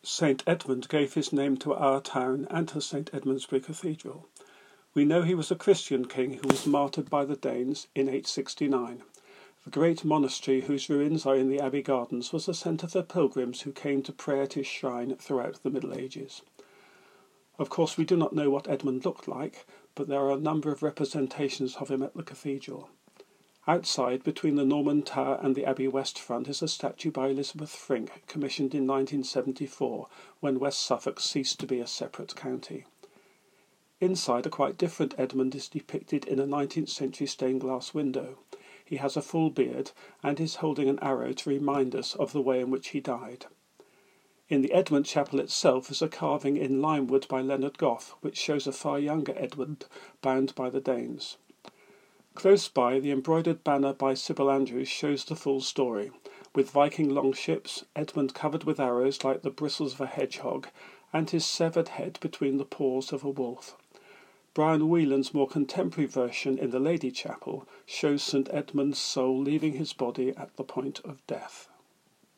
St. Edmund gave his name to our town and to St. Edmundsbury Cathedral. We know he was a Christian king who was martyred by the Danes in 869. The great monastery whose ruins are in the Abbey Gardens was a centre for pilgrims who came to pray at his shrine throughout the Middle Ages. Of course, we do not know what Edmund looked like, but there are a number of representations of him at the cathedral. Outside, between the Norman Tower and the Abbey West front, is a statue by Elizabeth Frink, commissioned in 1974, when West Suffolk ceased to be a separate county. Inside, a quite different Edmund is depicted in a 19th century stained glass window. He has a full beard and is holding an arrow to remind us of the way in which he died. In the Edmund Chapel itself is a carving in lime wood by Leonard Goff, which shows a far younger Edmund bound by the Danes. Close by, the embroidered banner by Sybil Andrews shows the full story, with Viking longships, Edmund covered with arrows like the bristles of a hedgehog, and his severed head between the paws of a wolf. Brian Whelan's more contemporary version in the Lady Chapel shows St. Edmund's soul leaving his body at the point of death.